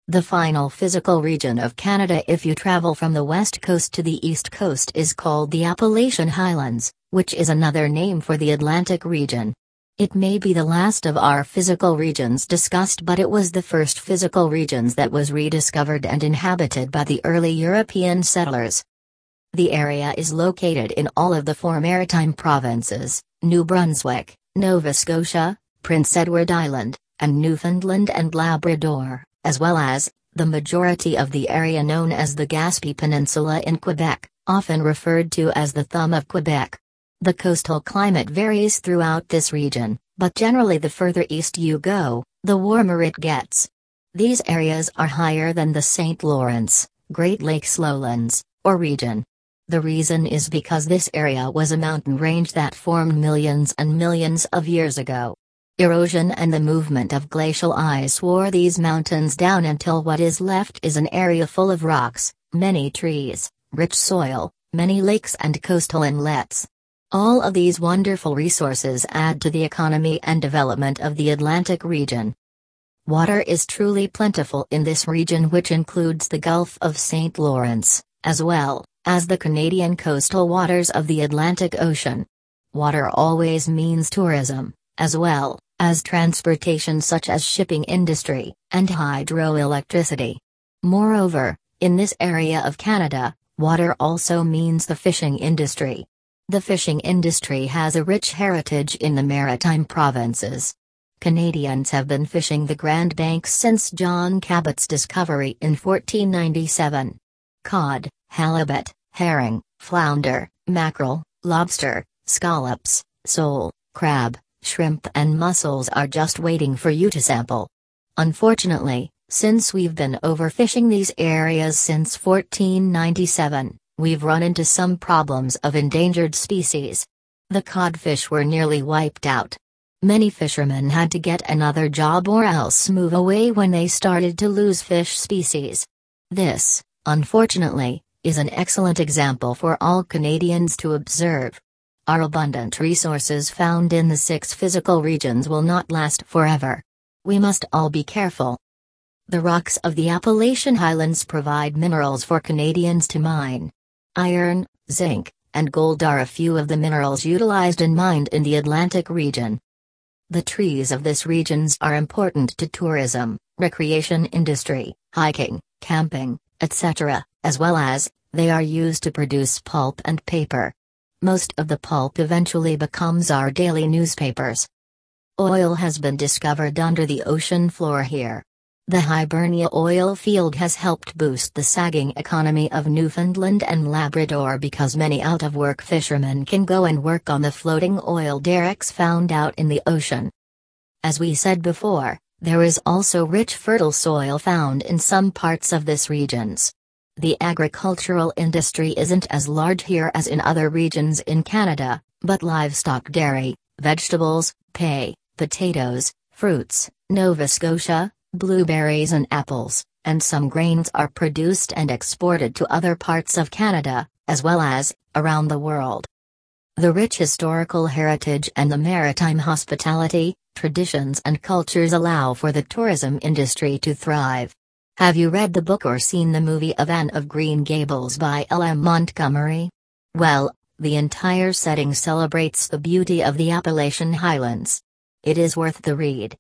The final physical region of Canada if you travel from the west coast to the east coast is called the Appalachian Highlands, which is another name for the Atlantic region. It may be the last of our physical regions discussed, but it was the first physical regions that was rediscovered and inhabited by the early European settlers. The area is located in all of the four maritime provinces, New Brunswick, Nova Scotia, Prince Edward Island, and Newfoundland and Labrador, as well as the majority of the area known as the Gaspé Peninsula in Quebec, often referred to as the Thumb of Quebec. The coastal climate varies throughout this region, but generally the further east you go, the warmer it gets. These areas are higher than the St. Lawrence, Great Lakes lowlands, or region. The reason is because this area was a mountain range that formed millions and millions of years ago. Erosion and the movement of glacial ice wore these mountains down until what is left is an area full of rocks, many trees, rich soil, many lakes and coastal inlets. All of these wonderful resources add to the economy and development of the Atlantic region. Water is truly plentiful in this region, which includes the Gulf of St. Lawrence, as well as the Canadian coastal waters of the Atlantic Ocean. Water always means tourism, as well as transportation such as shipping industry and hydroelectricity. Moreover, in this area of Canada, water also means the fishing industry. The fishing industry has a rich heritage in the maritime provinces. Canadians have been fishing the Grand Banks since John Cabot's discovery in 1497. Cod, halibut, herring, flounder, mackerel, lobster, scallops, sole, crab, shrimp and mussels are just waiting for you to sample. Unfortunately, since we've been overfishing these areas since 1497, we've run into some problems of endangered species. The codfish were nearly wiped out. Many fishermen had to get another job or else move away when they started to lose fish species. This, unfortunately, is an excellent example for all Canadians to observe. Our abundant resources found in the 6 physical regions will not last forever. We must all be careful. The rocks of the Appalachian Highlands provide minerals for Canadians to mine. Iron, zinc, and gold are a few of the minerals utilized and mined in the Atlantic region. The trees of this regions are important to tourism, recreation industry, hiking, camping, etc., as well as, they are used to produce pulp and paper. Most of the pulp eventually becomes our daily newspapers. Oil has been discovered under the ocean floor here. The Hibernia oil field has helped boost the sagging economy of Newfoundland and Labrador because many out-of-work fishermen can go and work on the floating oil derricks found out in the ocean. As we said before, there is also rich fertile soil found in some parts of this regions. The agricultural industry isn't as large here as in other regions in Canada, but livestock, dairy, vegetables, potatoes, fruits, Nova Scotia, blueberries and apples, and some grains are produced and exported to other parts of Canada, as well as around the world. The rich historical heritage and the maritime hospitality, traditions and cultures allow for the tourism industry to thrive. Have you read the book or seen the movie of Anne of Green Gables by L.M. Montgomery? Well, the entire setting celebrates the beauty of the Appalachian Highlands. It is worth the read.